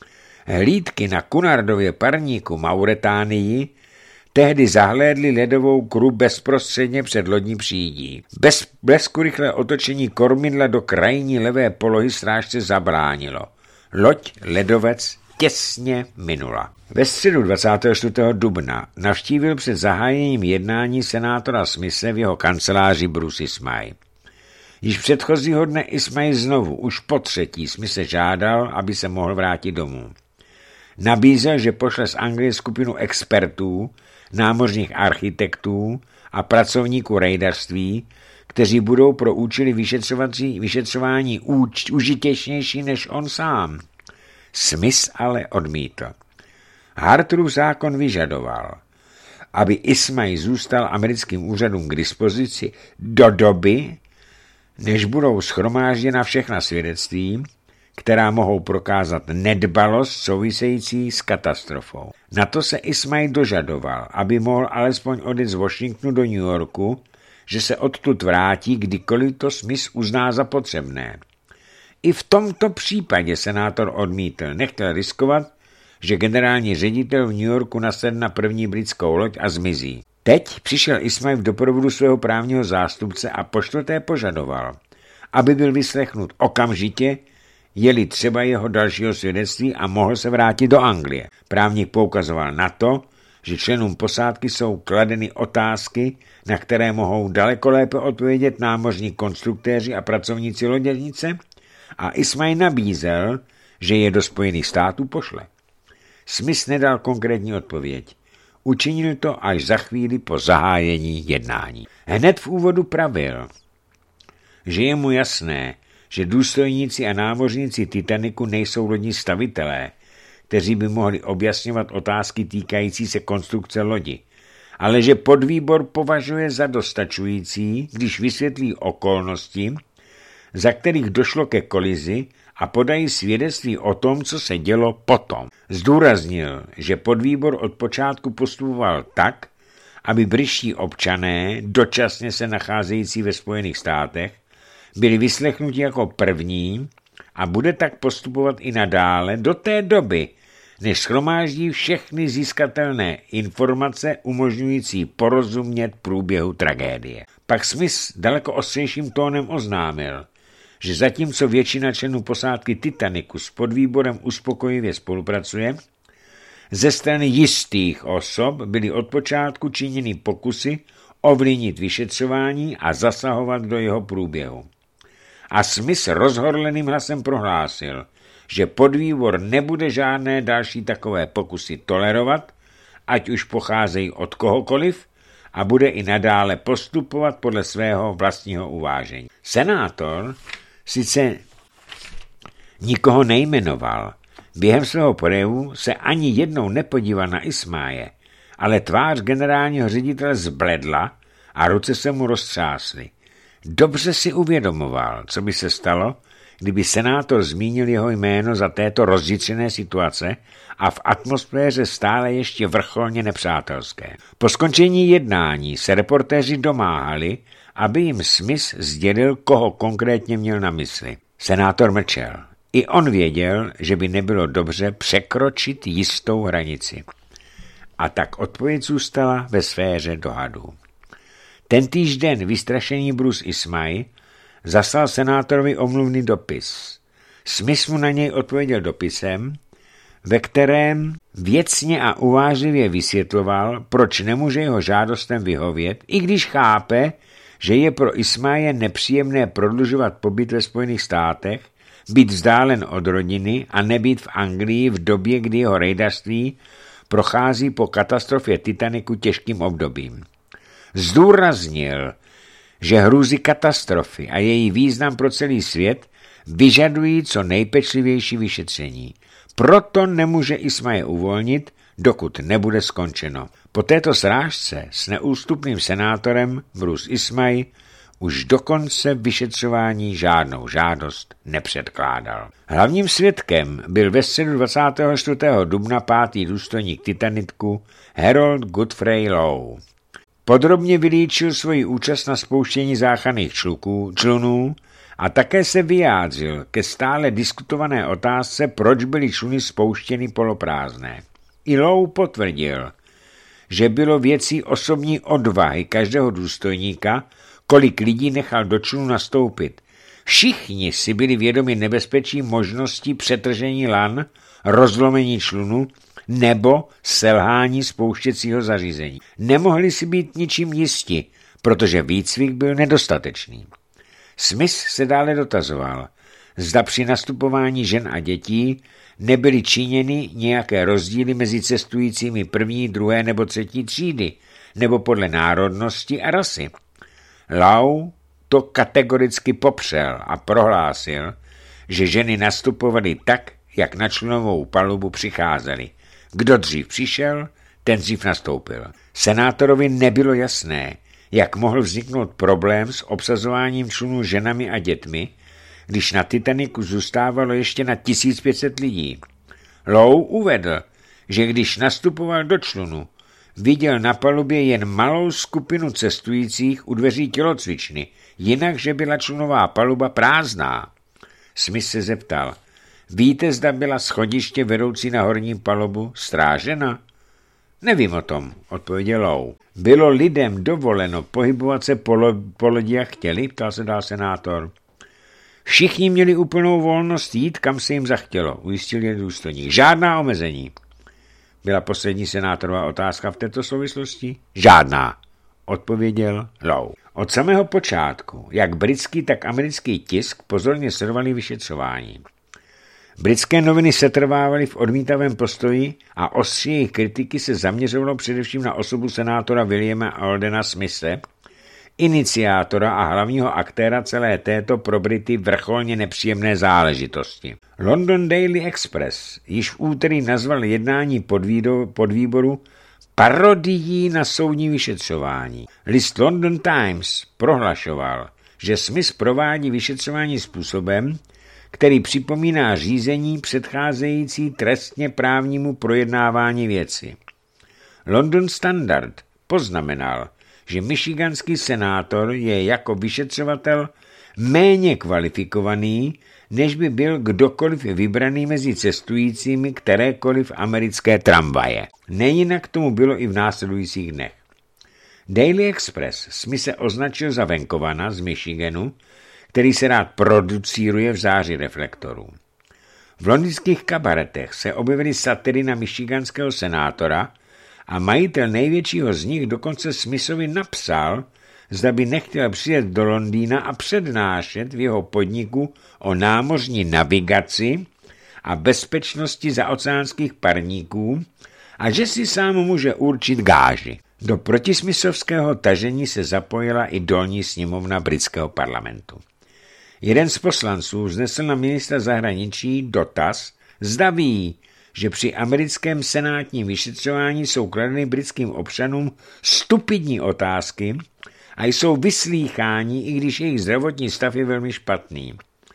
Hlídky na Cunardově parníku Mauretánii tehdy zahlédli ledovou kru bezprostředně před lodní přídí. Bez blesku rychlé otočení kormidla do krajní levé polohy srážce zabránilo. Loď ledovec těsně minula. Ve středu dvacátého čtvrtého dubna navštívil před zahájením jednání senátora Smise v jeho kanceláři Bruce Ismay. Již předchozího dne Ismay znovu, už po třetí, Smise žádal, aby se mohl vrátit domů. Nabízel, že pošle z Anglie skupinu expertů, námořních architektů a pracovníků rejdařství, kteří budou pro účely vyšetřování úč, užitečnější než on sám. Smith ale odmítl. Hartrův zákon vyžadoval, aby Ismay zůstal americkým úřadům k dispozici do doby, než budou shromážděna všechna svědectví, která mohou prokázat nedbalost související s katastrofou. Na to se Ismay dožadoval, aby mohl alespoň odjet z Washingtonu do New Yorku, že se odtud vrátí, kdykoliv to Smith uzná za potřebné. I v tomto případě senátor odmítl, nechtěl riskovat, že generální ředitel v New Yorku nasedne na první britskou loď a zmizí. Teď přišel Ismay v doprovodu svého právního zástupce a počtvrté požadoval, aby byl vyslechnut okamžitě, je-li třeba jeho dalšího svědectví a mohl se vrátit do Anglie. Právník poukazoval na to, že členům posádky jsou kladeny otázky, na které mohou daleko lépe odpovědět námořní konstruktéři a pracovníci loděnice, a Ismay nabízel, že je do Spojených států pošle. Smith nedal konkrétní odpověď. Učinil to až za chvíli po zahájení jednání. Hned v úvodu pravil, že je mu jasné, že důstojníci a námořníci Titaniku nejsou lodní stavitelé, kteří by mohli objasňovat otázky týkající se konstrukce lodi, ale že podvýbor považuje za dostačující, když vysvětlí okolnosti, za kterých došlo ke kolizi a podají svědectví o tom, co se dělo potom. Zdůraznil, že podvýbor od počátku postupoval tak, aby britští občané, dočasně se nacházející ve Spojených státech, byli vyslechnuti jako první a bude tak postupovat i nadále do té doby, než shromáždí všechny získatelné informace umožňující porozumět průběhu tragédie. Pak Smith daleko ostřejším tónem oznámil, že zatímco většina členů posádky Titaniku s podvýborem uspokojivě spolupracuje, ze strany jistých osob byly od počátku činěny pokusy ovlivnit vyšetřování a zasahovat do jeho průběhu. A Smith rozhorleným hlasem prohlásil, že podvýbor nebude žádné další takové pokusy tolerovat, ať už pocházejí od kohokoliv, a bude i nadále postupovat podle svého vlastního uvážení. Senátor sice nikoho nejmenoval, během svého projevu se ani jednou nepodíval na Ismáje, ale tvář generálního ředitele zbledla a ruce se mu roztřásly. Dobře si uvědomoval, co by se stalo, kdyby senátor zmínil jeho jméno za této rozjitřené situace a v atmosféře stále ještě vrcholně nepřátelské. Po skončení jednání se reportéři domáhali, aby jim Smith sdělil, koho konkrétně měl na mysli. Senátor mlčel. I on věděl, že by nebylo dobře překročit jistou hranici. A tak odpověď zůstala ve sféře dohadů. Tentýž den vystrašený Bruce Ismay zaslal senátorovi omluvný dopis. Smith mu na něj odpověděl dopisem, ve kterém věcně a uvážlivě vysvětloval, proč nemůže jeho žádostem vyhovět, i když chápe, že je pro Ismaje nepříjemné prodlužovat pobyt ve Spojených státech, být vzdálen od rodiny a nebýt v Anglii v době, kdy jeho rejdařství prochází po katastrofě Titaniku těžkým obdobím. Zdůraznil, že hrůzy katastrofy a její význam pro celý svět vyžadují co nejpečlivější vyšetření. Proto nemůže Ismaje uvolnit, dokud nebude skončeno. Po této srážce s neústupným senátorem Bruce Ismay už do konce vyšetřování žádnou žádost nepředkládal. Hlavním svědkem byl ve středu dvacátého čtvrtého dubna pátý důstojník Titaniku Harold Godfrey Lowe. Podrobně vylíčil svoji účast na spouštění záchranných člunů a také se vyjádřil ke stále diskutované otázce, proč byly čluny spouštěny poloprázdné. I Lowe potvrdil, že bylo věcí osobní odvahy každého důstojníka, kolik lidí nechal do člunu nastoupit. Všichni si byli vědomi nebezpečí možností přetržení lan, rozlomení člunu nebo selhání spouštěcího zařízení. Nemohli si být ničím jisti, protože výcvik byl nedostatečný. Smith se dále dotazoval, zda při nastupování žen a dětí nebyly činěny nějaké rozdíly mezi cestujícími první, druhé nebo třetí třídy, nebo podle národnosti a rasy. Lowe to kategoricky popřel a prohlásil, že ženy nastupovaly tak, jak na člunovou palubu přicházely. Kdo dřív přišel, ten dřív nastoupil. Senátorovi nebylo jasné, jak mohl vzniknout problém s obsazováním člunů ženami a dětmi, když na Titaniku zůstávalo ještě na tisíc pět set lidí. Lowe uvedl, že když nastupoval do člunu, viděl na palubě jen malou skupinu cestujících u dveří tělocvičny, jinak, že byla člunová paluba prázdná. Smith se zeptal, víte, zda byla schodiště vedoucí na horní palubu strážena? Nevím o tom, odpověděl Lowe. Bylo lidem dovoleno pohybovat se po, lo- po lodi, jak chtěli, ptal se dál senátor. Všichni měli úplnou volnost jít, kam se jim zachtělo, ujistil je důstojník. Žádná omezení. Byla poslední senátorová otázka v této souvislosti? Žádná, odpověděl Lowe. Od samého počátku, jak britský, tak americký tisk pozorně sledovali vyšetřování. Britské noviny setrvávaly v odmítavém postoji a ostří jejich kritiky se zaměřovalo především na osobu senátora Williama Aldena Smithe, iniciátora a hlavního aktéra celé této pro Brity vrcholně nepříjemné záležitosti. London Daily Express již v úterý nazval jednání podvýboru parodií na soudní vyšetřování. List London Times prohlašoval, že Smith provádí vyšetřování způsobem, který připomíná řízení předcházející trestně právnímu projednávání věci. London Standard poznamenal, že michiganský senátor je jako vyšetřovatel méně kvalifikovaný, než by byl kdokoliv vybraný mezi cestujícími kterékoliv americké tramvaje. Nejinak tomu bylo i v následujících dnech. Daily Express Smith se označil za venkovana z Michiganu, který se rád producíruje v záři reflektorů. V londýnských kabaretech se objevily satiry na michiganského senátora a majitel největšího z nich dokonce Smithovi napsal, zda by nechtěl přijet do Londýna a přednášet v jeho podniku o námořní navigaci a bezpečnosti zaoceánských parníků a že si sám může určit gáži. Do protismisovského tažení se zapojila i dolní sněmovna britského parlamentu. Jeden z poslanců vznesl na ministra zahraničí dotaz, zda ví, že při americkém senátním vyšetřování jsou kladeny britským občanům stupidní otázky a jsou vyslýcháni, i když jejich zdravotní stav je velmi špatný.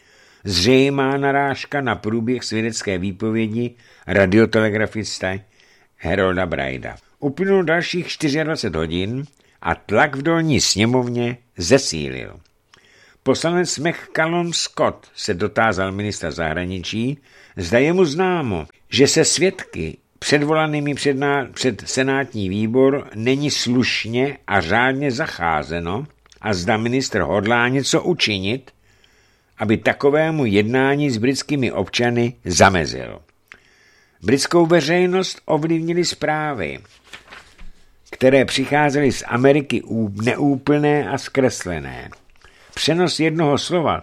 Zřejmá narážka na průběh svědecké výpovědi radiotelegrafista Harolda Braida. Uplynulo dalších dvacet čtyři hodin a tlak v dolní sněmovně zesílil. Poslanec McCallum Scott se dotázal ministra zahraničí, zda je mu známo, že se svědky předvolanými před, ná, před senátní výbor není slušně a řádně zacházeno a zda ministr hodlá něco učinit, aby takovému jednání s britskými občany zamezil. Britskou veřejnost ovlivnili zprávy, které přicházely z Ameriky neúplné a zkreslené. Přenos jednoho slova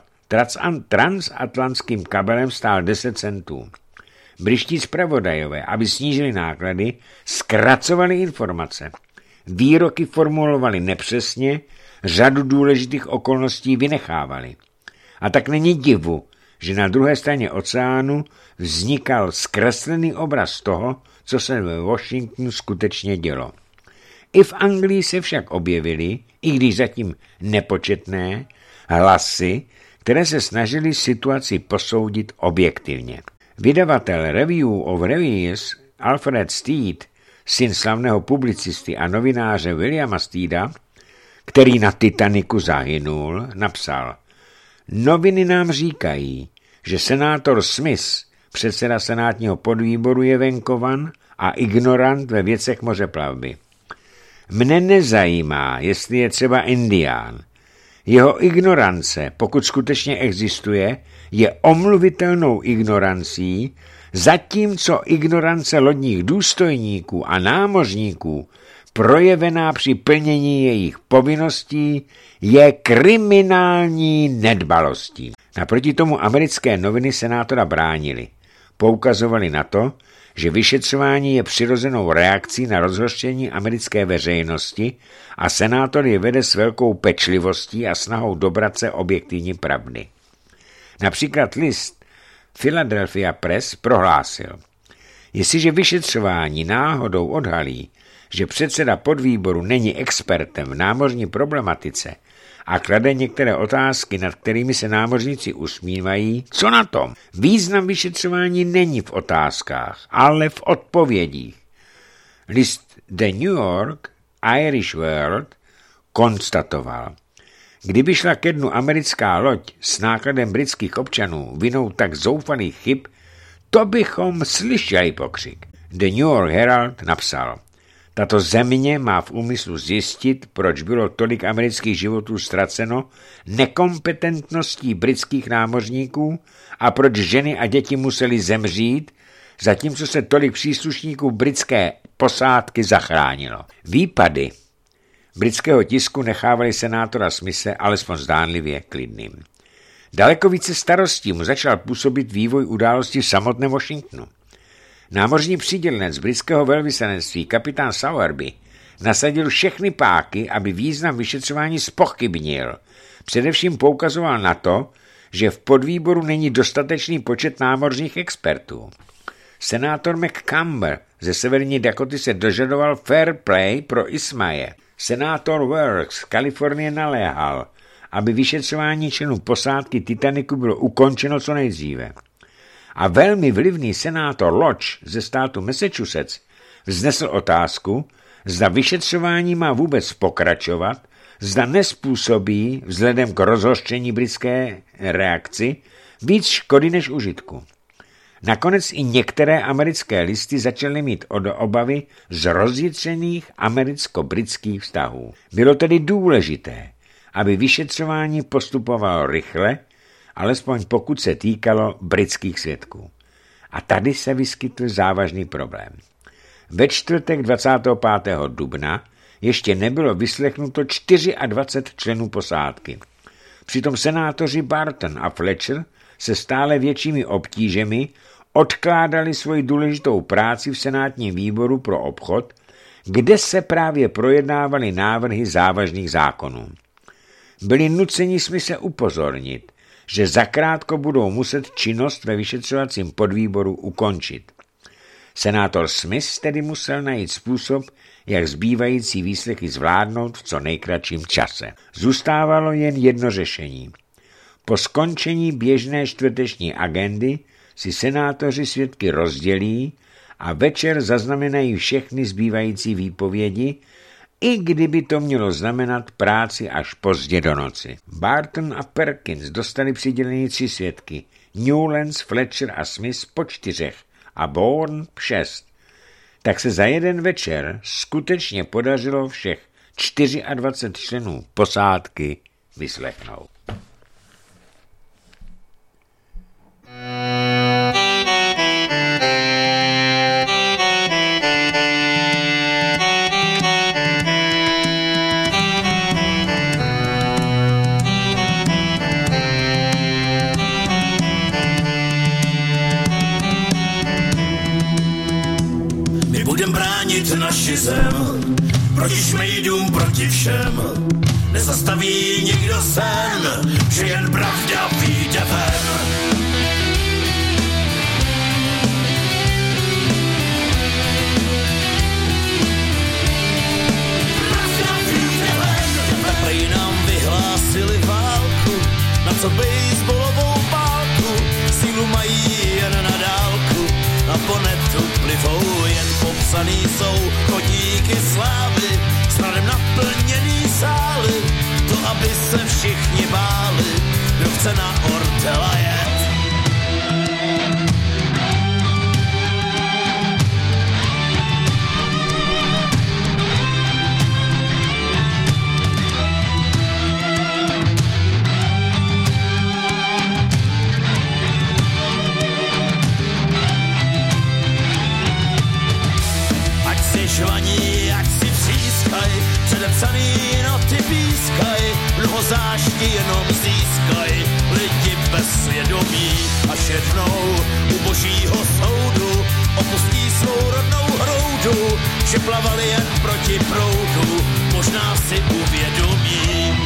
transatlantským kabelem stál deset centů. Britští zpravodajové, aby snížili náklady, zkracovali informace. Výroky formulovali nepřesně, řadu důležitých okolností vynechávali. A tak není divu, že na druhé straně oceánu vznikal zkreslený obraz toho, co se ve Washingtonu skutečně dělo. I v Anglii se však objevily, i když zatím nepočetné, hlasy, které se snažili situaci posoudit objektivně. Vydavatel Review of Reviews Alfred Steed, syn slavného publicisty a novináře Williama Steeda, který na Titaniku zahynul, napsal: Noviny nám říkají, že senátor Smith, předseda senátního podvýboru, je venkovan a ignorant ve věcech mořeplavby. Mne nezajímá, jestli je třeba Indián. Jeho ignorance, pokud skutečně existuje, je omluvitelnou ignorancí, zatímco ignorance lodních důstojníků a námořníků, projevená při plnění jejich povinností, je kriminální nedbalostí. Naproti tomu americké noviny senátora bránily. Poukazovali na to, že vyšetřování je přirozenou reakcí na rozhořčení americké veřejnosti a senátor je vede s velkou pečlivostí a snahou dobrat se objektivní pravdy. Například list Philadelphia Press prohlásil: jestliže vyšetřování náhodou odhalí, že předseda podvýboru není expertem v námořní problematice a klade některé otázky, nad kterými se námořníci usmívají, co na tom? Význam vyšetřování není v otázkách, ale v odpovědích. List The New York Irish World konstatoval: kdyby šla ke dnu americká loď s nákladem britských občanů vinou tak zoufalých chyb, to bychom slyšeli pokřik. The New York Herald napsal: tato země má v úmyslu zjistit, proč bylo tolik amerických životů ztraceno nekompetentností britských námořníků a proč ženy a děti museli zemřít, zatímco se tolik příslušníků britské posádky zachránilo. Výpady britského tisku nechávali senátora Smithe alespoň zdánlivě klidným. Daleko více starostí mu začal působit vývoj událostí v samotném Washingtonu. Námořní přídělnec britského velvyslanectví kapitán Sowerby nasadil všechny páky, aby význam vyšetřování zpochybnil. Především poukazoval na to, že v podvýboru není dostatečný počet námořních expertů. Senátor McCamber ze severní Dakoty se dožadoval fair play pro Ismaje. Senátor Works z Kalifornie naléhal, aby vyšetřování členů posádky Titaniku bylo ukončeno co nejdříve. A velmi vlivný senátor Lodge ze státu Massachusetts vznesl otázku, zda vyšetřování má vůbec pokračovat, zda nespůsobí, vzhledem k rozhořčení britské reakci, víc škody než užitku. Nakonec i některé americké listy začaly mít obavy z rozjitřených americko-britských vztahů. Bylo tedy důležité, aby vyšetřování postupovalo rychle, alespoň pokud se týkalo britských svědků. A tady se vyskytl závažný problém. Ve čtvrtek dvacátého pátého dubna ještě nebylo vyslechnuto dvacet čtyři členů posádky. Přitom senátoři Barton a Fletcher se stále většími obtížemi odkládali svoji důležitou práci v senátním výboru pro obchod, kde se právě projednávaly návrhy závažných zákonů. Byli nuceni Smithe upozornit, že zakrátko budou muset činnost ve vyšetřovacím podvýboru ukončit. Senátor Smith tedy musel najít způsob, jak zbývající výslechy zvládnout v co nejkratším čase. Zůstávalo jen jedno řešení. Po skončení běžné čtvrteční agendy si senátoři svědky rozdělí a večer zaznamenají všechny zbývající výpovědi, i kdyby to mělo znamenat práci až pozdě do noci. Barton a Perkins dostali přidělení tři svědky, Newlands, Fletcher a Smith po čtyřech a Bourne šest. Tak se za jeden večer skutečně podařilo všech dvacet čtyři členů posádky vyslechnout. Naši zem, proti šmejdům, proti všem, nezastaví nikdo sen, že jen pravda vyjde ven. Pravda vyjde ven. Prej nám vyhlásili válku, na co bejsbolovou pálku, sílu mají jen na dálku, a po netu plivou jen popsaný jsou chodníky slávy, snadem naplněný sály, to aby se všichni báli, kdo chce na ortela jet. Žvaní, ať si přískaj, předepsaný noty pískaj, mnoho záští jenom získaj, lidi bez svědomí, až jednou u božího soudu opustí svou rodnou hroudu, že plavali jen proti proudu, možná si uvědomí.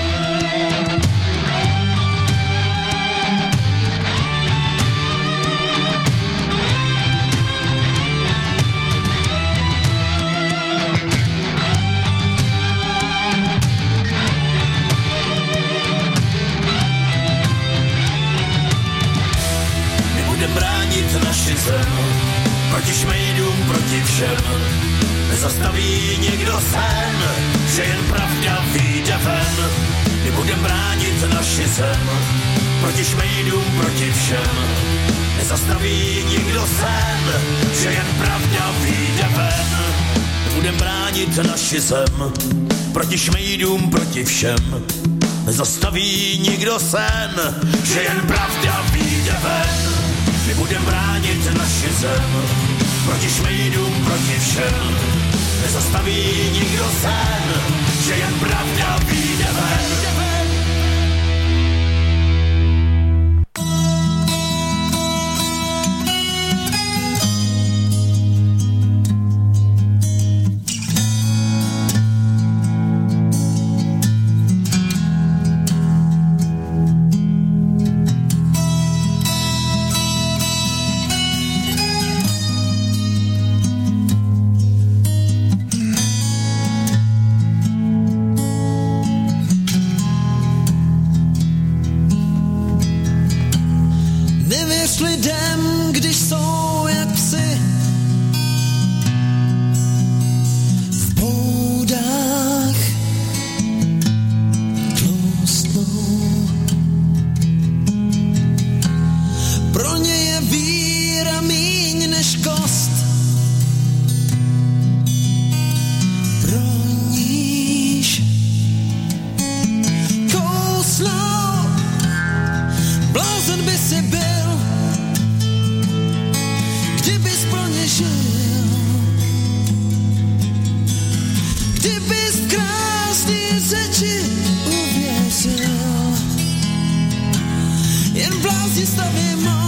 Naši zem, proti šmejdům, proti všem, nezastaví nikdo sen, že jen pravda vyjde ven. My budem bránit naši zem, proti šmejdům, proti všem, nezastaví nikdo sen, že jen pravda vyjde ven. My budem bránit naši zem, proti šmejdům, proti všem, nezastaví nikdo sen, že jen pravda vyjde ven. My budem bránit naši zem, proti šmejdům, proti všem, nezastaví nikdo sen, že jen pravda vyjde ven. lidem, když jsou jak psy v boudách tloustnou. Pro ně je víra míň než kost, pro níž kousnou. Blázen by si byl, kdybys pro ně žil, kdybys v krásný řeči uvěřil. Jen blázni staví moc